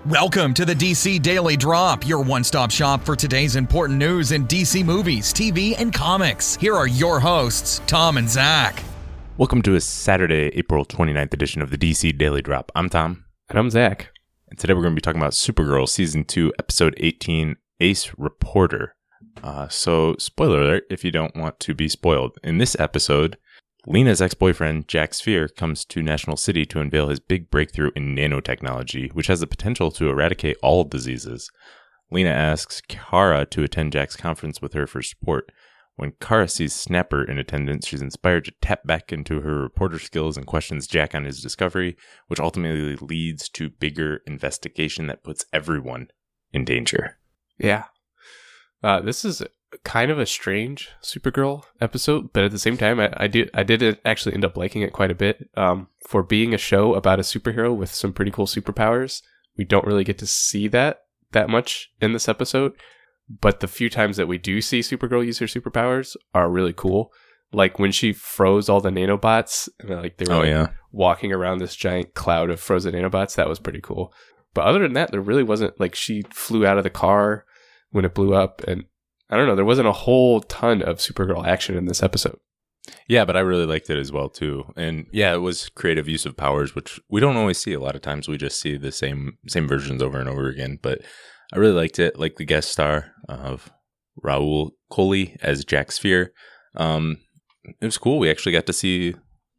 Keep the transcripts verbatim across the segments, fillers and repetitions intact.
Welcome to the D C Daily Drop, your one-stop shop for today's important news in D C movies, T V, and comics. Here are your hosts, Tom and Zach. Welcome to a Saturday, April twenty-ninth edition of the D C Daily Drop. I'm Tom. And I'm Zach. And today we're going to be talking about Supergirl Season two, Episode eighteen, Ace Reporter. Uh, so, spoiler alert if you don't want to be spoiled. In this episode, Lena's ex-boyfriend, Jack Sphere, comes to National City to unveil his big breakthrough in nanotechnology, which has the potential to eradicate all diseases. Lena asks Kara to attend Jack's conference with her for support. When Kara sees Snapper in attendance, she's inspired to tap back into her reporter skills and questions Jack on his discovery, which ultimately leads to bigger investigation that puts everyone in danger. Yeah. Uh, this is kind of a strange Supergirl episode, but at the same time, I, I did I did actually end up liking it quite a bit. Um, for being a show about a superhero with some pretty cool superpowers, we don't really get to see that that much in this episode. But the few times that we do see Supergirl use her superpowers are really cool. Like when she froze all the nanobots, and like they were oh, like yeah. walking around this giant cloud of frozen nanobots. That was pretty cool. But other than that, there really wasn't, like, she flew out of the car when it blew up, and I don't know, there wasn't a whole ton of Supergirl action in this episode. Yeah, but I really liked it as well, too. And yeah, it was creative use of powers, which we don't always see. A lot of times we just see the same same versions over and over again. But I really liked it, like the guest star of Rahul Kohli as Jack Sphere. Um, it was cool. We actually got to see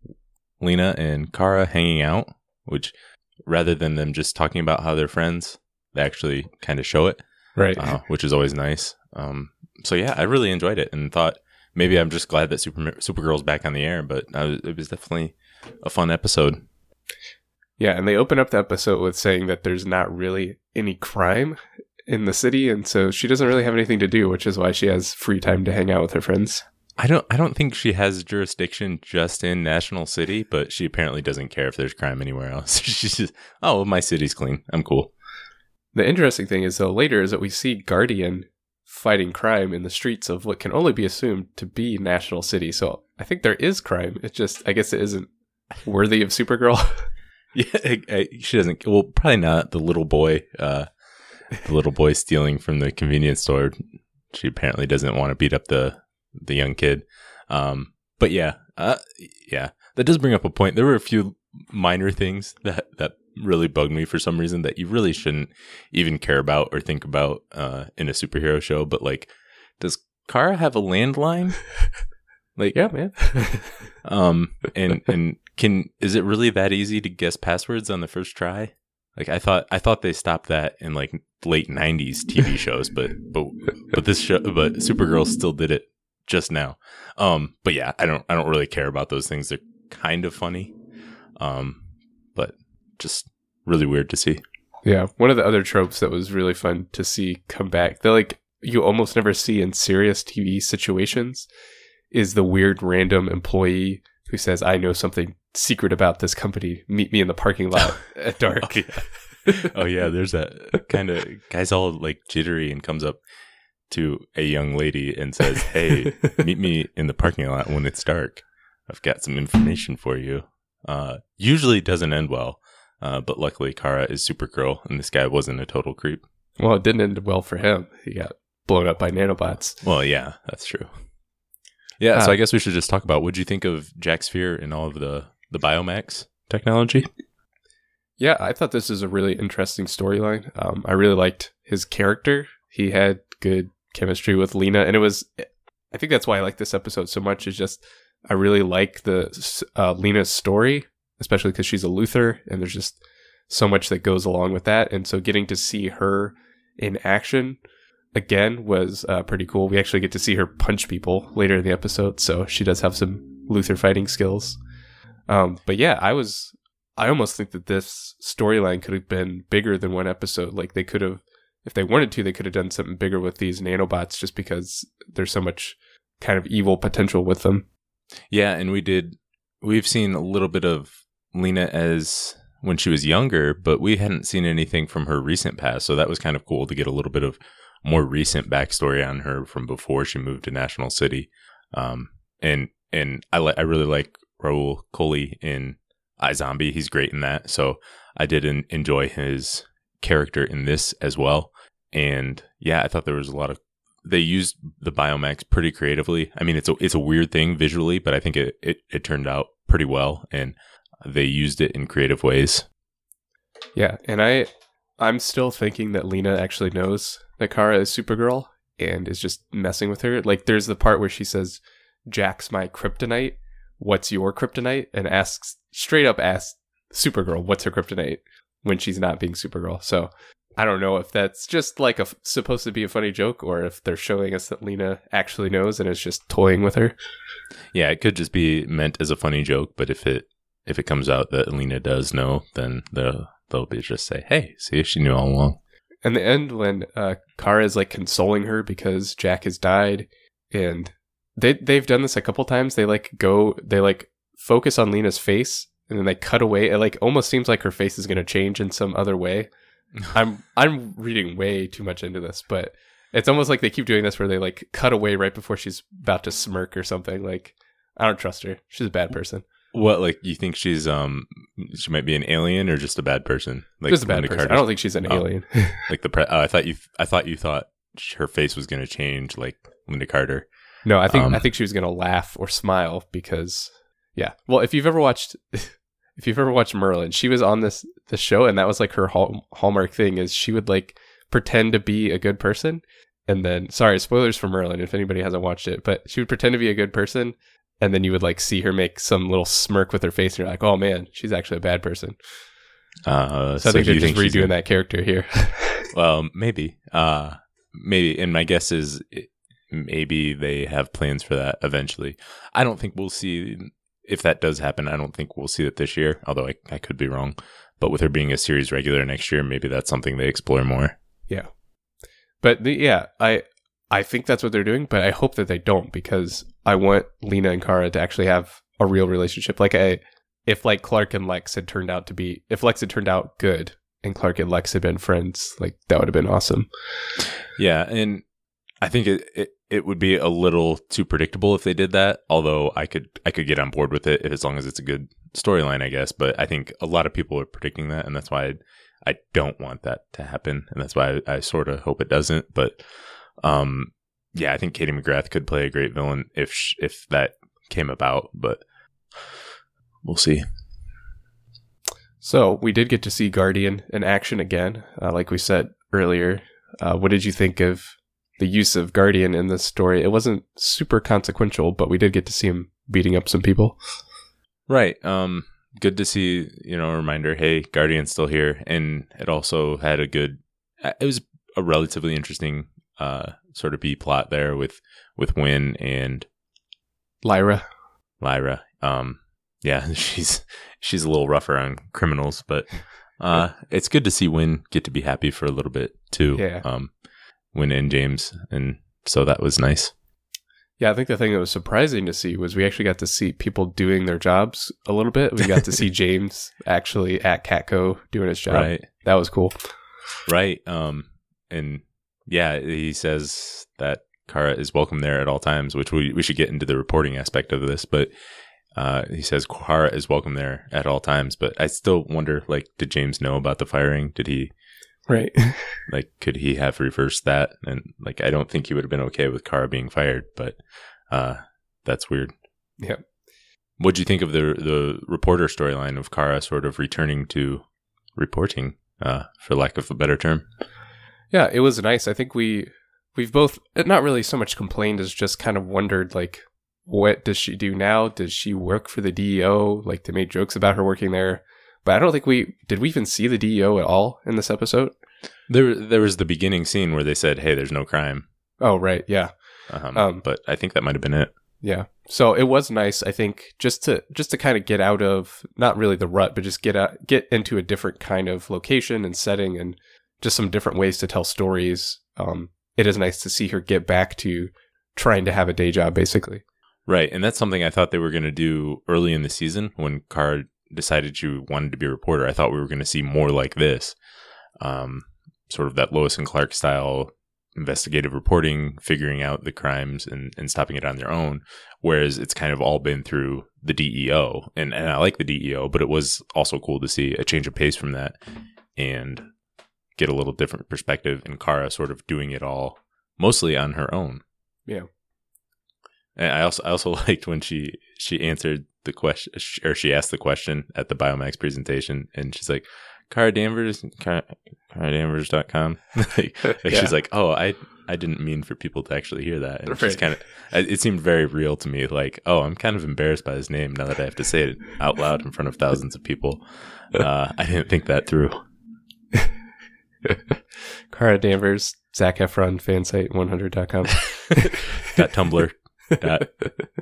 Lena and Kara hanging out, which rather than them just talking about how they're friends, they actually kind of show it, right? Uh, which is always nice. Um, so yeah, I really enjoyed it and thought maybe I'm just glad that Super Supergirl's back on the air, but I was, it was definitely a fun episode. Yeah, and they open up the episode with saying that there's not really any crime in the city, and so she doesn't really have anything to do, which is why she has free time to hang out with her friends. I don't I don't think she has jurisdiction just in National City, but she apparently doesn't care if there's crime anywhere else. She's just, oh, well, my city's clean. I'm cool. The interesting thing is, though, later is that we see Guardian fighting crime in the streets of what can only be assumed to be National City. So I think there is crime. It's just, I guess it isn't worthy of Supergirl. Yeah, I, I, she doesn't. Well, probably not. The little boy, uh, the little boy stealing from the convenience store. She apparently doesn't want to beat up the the young kid. Um, but yeah, uh, yeah, that does bring up a point. There were a few minor things that that really bugged me for some reason that you really shouldn't even care about or think about uh, in a superhero show. But like, does Kara have a landline? Like, yeah, man. um, and and can is it really that easy to guess passwords on the first try? Like, I thought I thought they stopped that in like late nineties T V shows, but but but this show, but Supergirl still did it just now. Um, but yeah, I don't I don't really care about those things. They're kind of funny, um, but just really weird to see. Yeah, one of the other tropes that was really fun to see come back, that like you almost never see in serious T V situations, is the weird random employee who says, "I know something secret about this company. Meet me in the parking lot at dark." Oh, yeah. Oh yeah, there's that kind of guy's all like jittery and comes up to a young lady and says, "Hey, meet me in the parking lot when it's dark. I've got some information for you." Uh, usually doesn't end well. Uh, but luckily, Kara is Supergirl, and this guy wasn't a total creep. Well, it didn't end well for him. He got blown up by nanobots. Well, yeah, that's true. Yeah, uh, so I guess we should just talk about what you think of Jack Sphere and all of the, the Biomax technology. Yeah, I thought this is a really interesting storyline. Um, I really liked his character. He had good chemistry with Lena, and it was, I think that's why I like this episode so much, is just, I really like the uh, Lena's story, especially because she's a Luthor, and there's just so much that goes along with that. And so getting to see her in action again was uh, pretty cool. We actually get to see her punch people later in the episode, so she does have some Luthor fighting skills. Um, but yeah, I was, I almost think that this storyline could have been bigger than one episode. Like they could have, if they wanted to, they could have done something bigger with these nanobots, just because there's so much kind of evil potential with them. Yeah, and we did, we've seen a little bit of Lena as when she was younger, but we hadn't seen anything from her recent past. So that was kind of cool to get a little bit of more recent backstory on her from before she moved to National City. Um, and and I li- I really like Rahul Kohli in iZombie. He's great in that. So I did en- enjoy his character in this as well. And yeah, I thought there was a lot of, they used the Biomax pretty creatively. I mean, it's a, it's a weird thing visually, but I think it, it, it turned out pretty well, and they used it in creative ways. Yeah. And I, I'm still thinking that Lena actually knows that Kara is Supergirl and is just messing with her. Like, there's the part where she says, Jack's my kryptonite. What's your kryptonite? And asks, straight up asks Supergirl, what's her kryptonite, when she's not being Supergirl. So I don't know if that's just like a supposed to be a funny joke, or if they're showing us that Lena actually knows and is just toying with her. Yeah, it could just be meant as a funny joke, but if it if it comes out that Lena does know, then they'll, they'll be just say, hey, see if she knew all along. In the end, when uh, Kara is like consoling her because Jack has died, and they they've done this a couple times. They like go, they like focus on Lena's face, and then they cut away. It like almost seems like her face is going to change in some other way. I'm I'm reading way too much into this, but it's almost like they keep doing this where they like cut away right before she's about to smirk or something. Like, I don't trust her. She's a bad person. What, like, you think she's um she might be an alien or just a bad person? Like, just a bad Linda person. Carter's- I don't think she's an Oh. alien. Like the pre- oh, I thought you I thought you thought her face was going to change like Linda Carter. No, I think Um, I think she was gonna laugh or smile because, yeah. Well, if you've ever watched, if you've ever watched Merlin, she was on this this show, and that was like her hall, hallmark thing is she would like pretend to be a good person, and then sorry, spoilers for Merlin if anybody hasn't watched it, but she would pretend to be a good person, and then you would like see her make some little smirk with her face, and you're like, oh man, she's actually a bad person. Uh, So, I think do they're you just think she's redoing gonna- that character here. Well, maybe, uh, maybe, and my guess is it, maybe they have plans for that eventually. I don't think we'll see if that does happen. I don't think we'll see it this year, although I, I could be wrong. But with her being a series regular next year, maybe that's something they explore more. Yeah. But the, yeah, I I think that's what they're doing, but I hope that they don't, because I want Lena and Kara to actually have a real relationship. Like I if like Clark and Lex had turned out to be if Lex had turned out good and Clark and Lex had been friends, like that would have been awesome. Yeah, and I think it, it it would be a little too predictable if they did that. Although I could I could get on board with it as long as it's a good storyline, I guess. But I think a lot of people are predicting that, and that's why I, I don't want that to happen, and that's why I, I sort of hope it doesn't. But um, yeah, I think Katie McGrath could play a great villain if sh- if that came about, but we'll see. So we did get to see Guardian in action again, uh, like we said earlier. Uh, what did you think of the use of Guardian in this story? It wasn't super consequential, but we did get to see him beating up some people. Right. Um, good to see, you know, a reminder, hey, Guardian's still here. And it also had a good, it was a relatively interesting uh, sort of B plot there with, with Wynn and Lyra. Lyra. Um, yeah, she's, she's a little rougher on criminals, but uh, it's good to see Wynn get to be happy for a little bit too. Yeah. Um, Wynn and James. And so that was nice. Yeah, I think the thing that was surprising to see was we actually got to see people doing their jobs a little bit. We got to see James actually at Catco doing his job. Right. That was cool. Right. Um, and yeah, he says that Kara is welcome there at all times, which we, we should get into the reporting aspect of this. But uh, he says Kara is welcome there at all times. But I still wonder, like, did James know about the firing? Did he, Right. like, could he have reversed that? And, like, I don't think he would have been okay with Kara being fired, but uh, that's weird. Yeah. What'd you think of the the reporter storyline of Kara sort of returning to reporting, uh, for lack of a better term? Yeah, it was nice. I think we we've both not really so much complained as just kind of wondered, like, what does she do now? Does she work for the D E O? Like, they made jokes about her working there, but I don't think we did. We even see the D E O at all in this episode. There, there was the beginning scene where they said, "Hey, there's no crime." Oh, right, yeah, Um, Um, but I think that might have been it. yeah. So it was nice, I think, just to just to kind of get out of not really the rut, but just get out, get into a different kind of location and setting, and just some different ways to tell stories. Um, it is nice to see her get back to trying to have a day job, basically. Right, and that's something I thought they were going to do early in the season when Kara decided she wanted to be a reporter. I thought we were going to see more like this, um, sort of that Lois and Clark style investigative reporting, figuring out the crimes and, and stopping it on their own. Whereas it's kind of all been through the D E O, and, and I like the D E O, but it was also cool to see a change of pace from that. And get a little different perspective, and Kara sort of doing it all mostly on her own. Yeah. And I also I also liked when she she answered the question, or she asked the question at the Biomax presentation, and she's like, Kara Danvers, Kara, Kara Danvers dot com. like, like Yeah. She's like, oh, I I didn't mean for people to actually hear that. And Right. she's kind of, it seemed very real to me. Like, oh, I'm kind of embarrassed by his name now that I have to say it out loud in front of thousands of people. Uh, I didn't think that through. Kara Danvers, Zac Efron, fansite one hundred dot com. That Tumblr. That.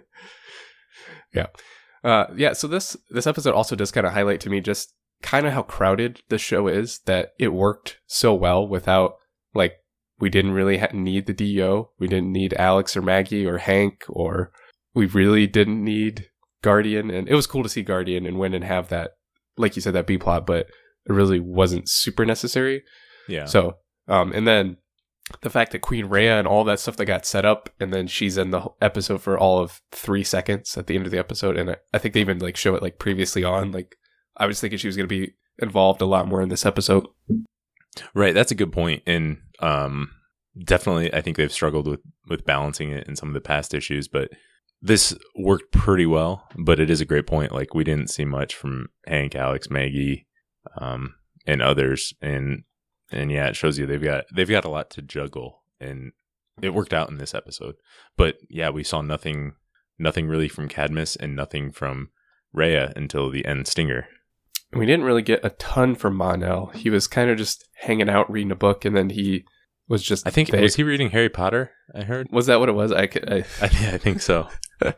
Yeah. Uh, yeah, so this this episode also does kind of highlight to me just kind of how crowded the show is, that it worked so well without, like, we didn't really ha- need the D O. We didn't need Alex or Maggie or Hank, or we really didn't need Guardian. And it was cool to see Guardian and win and have that, like you said, that B plot, but it really wasn't super necessary. Yeah. So, um, and then the fact that Queen Rhea and all that stuff that got set up, and then she's in the whole episode for all of three seconds at the end of the episode, and I, I think they even like show it like previously on. Like, I was thinking she was going to be involved a lot more in this episode. Right. That's a good point. And um, definitely, I think they've struggled with, with balancing it in some of the past issues, but this worked pretty well. But it is a great point. Like, we didn't see much from Hank, Alex, Maggie, um, and others. And And yeah, it shows you they've got they've got a lot to juggle, and it worked out in this episode. But yeah, we saw nothing nothing really from Cadmus and nothing from Rhea until the end stinger. We didn't really get a ton from Mon-El. He was kind of just hanging out reading a book, and then he was just. I think vague. Was he reading Harry Potter? I heard. Was that what it was? I, could, I I, I think so.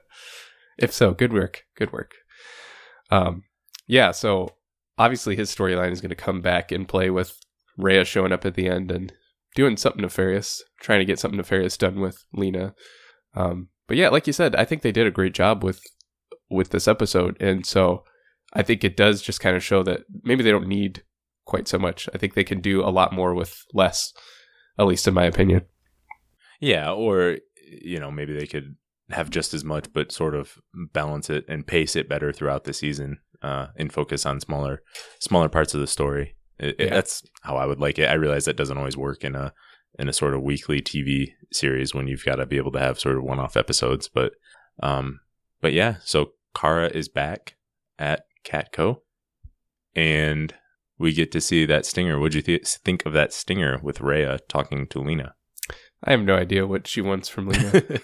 If so, good work, good work. Um, yeah. So obviously, his storyline is going to come back and play with Rhea showing up at the end and doing something nefarious, trying to get something nefarious done with Lena. Um, but yeah, like you said, I think they did a great job with with this episode, and so I think it does just kind of show that maybe they don't need quite so much. I think they can do a lot more with less, at least in my opinion. Yeah, or you know, maybe they could have just as much, but sort of balance it and pace it better throughout the season, uh, and focus on smaller smaller parts of the story. It, Yeah. it, that's how I would like it. I realize that doesn't always work in a in a sort of weekly T V series when you've got to be able to have sort of one-off episodes. But um, but yeah, so Kara is back at Catco, and we get to see that stinger. What'd you th- think of that stinger with Rhea talking to Lena? I have no idea what she wants from Lena.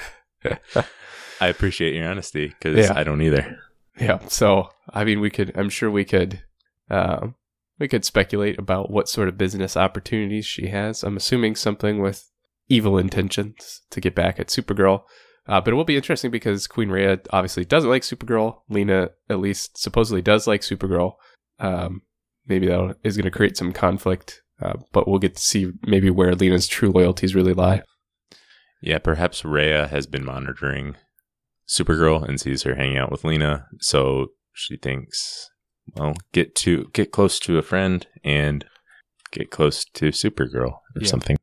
I appreciate your honesty, because Yeah. I don't either. Yeah. So, I mean, we could, I'm sure we could, uh, we could speculate about what sort of business opportunities she has. I'm assuming something with evil intentions to get back at Supergirl. Uh, but it will be interesting because Queen Rhea obviously doesn't like Supergirl. Lena, at least, supposedly does like Supergirl. Um, maybe that is going to create some conflict, uh, but we'll get to see maybe where Lena's true loyalties really lie. Yeah, perhaps Rhea has been monitoring Supergirl and sees her hanging out with Lena, so she thinks, well, get to get close to a friend and get close to Supergirl or Yeah. something.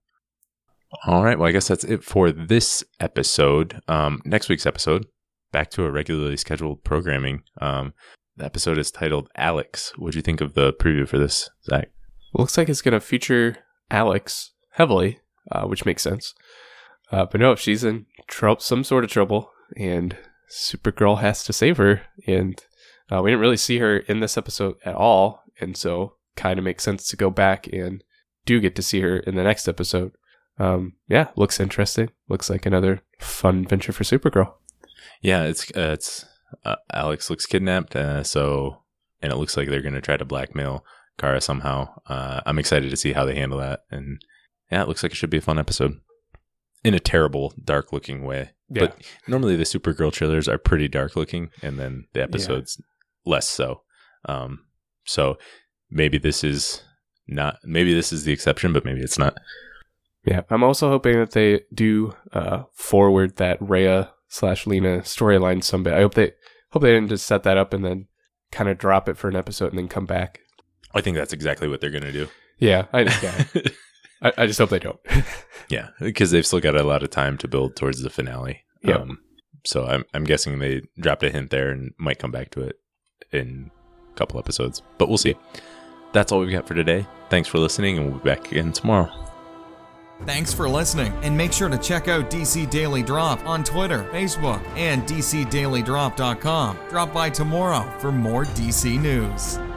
All right, well, I guess that's it for this episode. Um, next week's episode, back to a regularly scheduled programming. Um, the episode is titled Alex. What do you think of the preview for this, Zach? Looks like it's going to feature Alex heavily, uh, which makes sense. Uh, but no, she's in trouble, some sort of trouble, and Supergirl has to save her. And uh, we didn't really see her in this episode at all, and so kind of makes sense to go back and do get to see her in the next episode. Um, yeah, looks interesting. Looks like another fun adventure for Supergirl. Yeah, it's uh, it's uh, Alex looks kidnapped, uh, so and it looks like they're going to try to blackmail Kara somehow. Uh, I'm excited to see how they handle that, and yeah, it looks like it should be a fun episode. In a terrible, dark-looking way. Yeah. But normally the Supergirl trailers are pretty dark-looking, and then the episodes less so. Um, so maybe this is not. Maybe this is the exception, but maybe it's not. Yeah, I'm also hoping that they do uh, forward that Rhea slash Lena storyline someday. I hope they hope they didn't just set that up and then kind of drop it for an episode and then come back. I think that's exactly what they're going to do. Yeah, I, yeah. I, I just hope they don't. Yeah, because they've still got a lot of time to build towards the finale. Yep. Um, so I'm I'm guessing they dropped a hint there and might come back to it in a couple episodes, but we'll see. that's all we've got for today. Thanks for listening, and we'll be back again tomorrow. Thanks for listening, and make sure to check out D C Daily Drop on Twitter, Facebook, and D C Daily Drop dot com. Drop by tomorrow for more D C news.